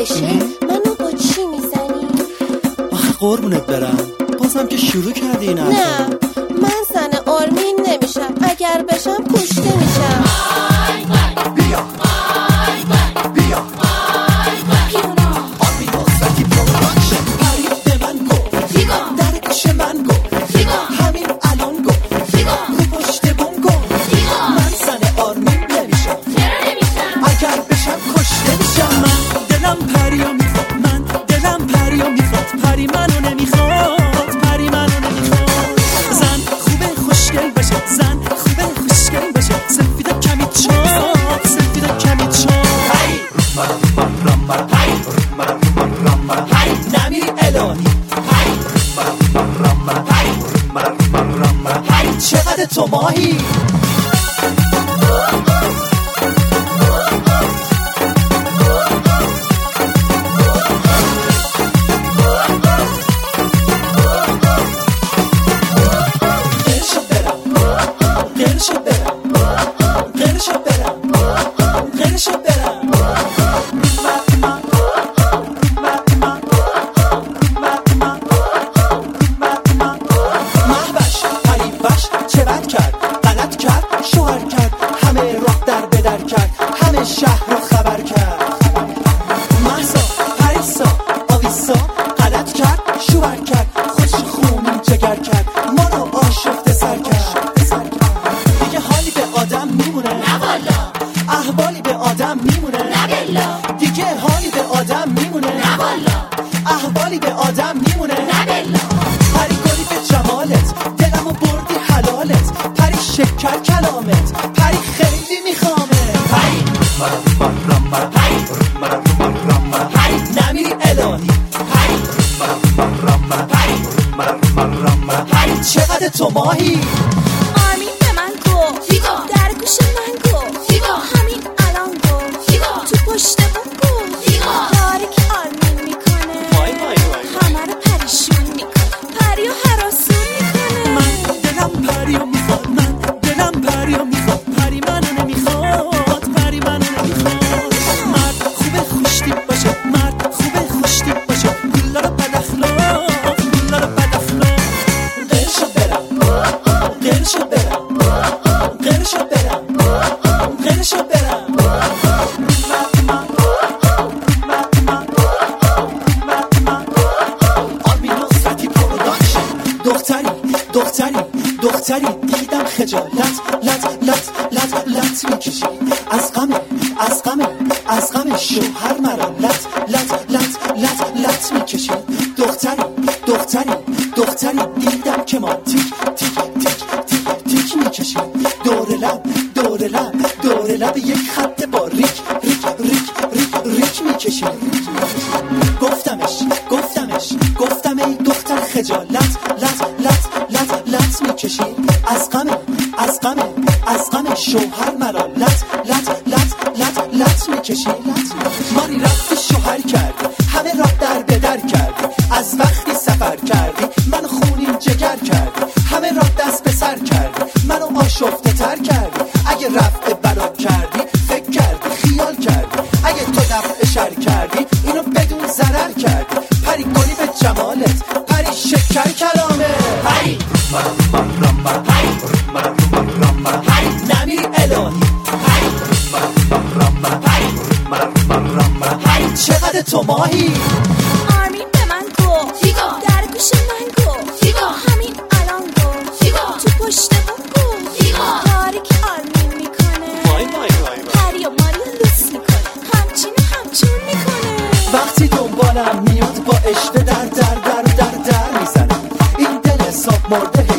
بشه منو با چی میزنی؟ آخه قربونت برم، بازم که شروع کردی این حرفا. نه من زن آرمین نمیشم، اگر بشم کشته میشم. بیا بیا آرمین نصرتی پروداکشن. پری به من گفت در گوش من گفت همین الان گفت رو پشت بوم گفت من زن آرمین نمیشم، اگر بشم کشته میشم. من دلم پریا میخواد، من دلم پریا میخواد، پری منو نمیخواد، پری منو نمیخواد. زن خوبه خوشگل بشه، زن خوبه خوشگل بشه، سفید کمی چاق، سفید کمی چاق. هی هی نمیری الهی، هی چقدر تو ماهی. شهر رو خبر کرد، محسا پریسا آویسا غلط کرد، شوهر کرد، خوش خونی جگر کرد، ما رو آشفته سر کرد. دیگه حالی به آدم میمونه نه والا، احوالی به آدم میمونه نه بلا، دیگه حالی به آدم میمونه نه والا، احوالی به آدم میمونه نه بلا. پری گلی به جمالت، دلمو بردی حلالت، پری شکر کلامت، پری خیلی میخوامه. نمیری الهی، چقدر تو ماهی. آرمین به من گفت در گوش من گفت همین الان گفت تو پشت بوم گفت کاری که آرمین میکنه همه رو پریشون میکنه، پریو هراسون میکنه. من دلم پریو میخواد، من دلم پریو میخواد، پری منو نمیخواد، پری منو نمیخواد. مرد خوبه خوشتیپ باشه، مرد خوبه خوشتیپ باشه، گلا رو بد اخلاق، گلا رو بد اخلاق. قرشو برم، قرشو برم، قرشو برم، قرشو برم. آرمین نصرتی پروداکشن. دختری دیدم خجالت لت میکشی، از غم شوهر مرا لت میکشی. دختری دیدم که ما تیک میکشی، دور لب یک خط با ریک میکشی. گفتم ای دختر خجالت لت میکشی، از غم شوهر مرا لت میکشی. ماری رفتی شوهر کردی، همه را در کردی، از وقتی سفر کردی منو خونین جگر کردی، همه را دست به سر کردی، منو آشفته تر کردی. اگه رفع بلا کردی فکر کردی، خیال کردی، اگه تو دفع شر کردی اینو بدون ضرر کردی. پری گلی به جمالت، پری شکر کلامه، پری نمیری الهی، چقدر تو ماهی. آرمین به من گفت در گوش من گفت همین الان گفت تو پشت بوم گفت کاری که آرمین میکنه پری و ماری لوس میکنه، همچون میکنه. وقتی دنبالم میاد با عشق در میزنه، این دل حساب مرده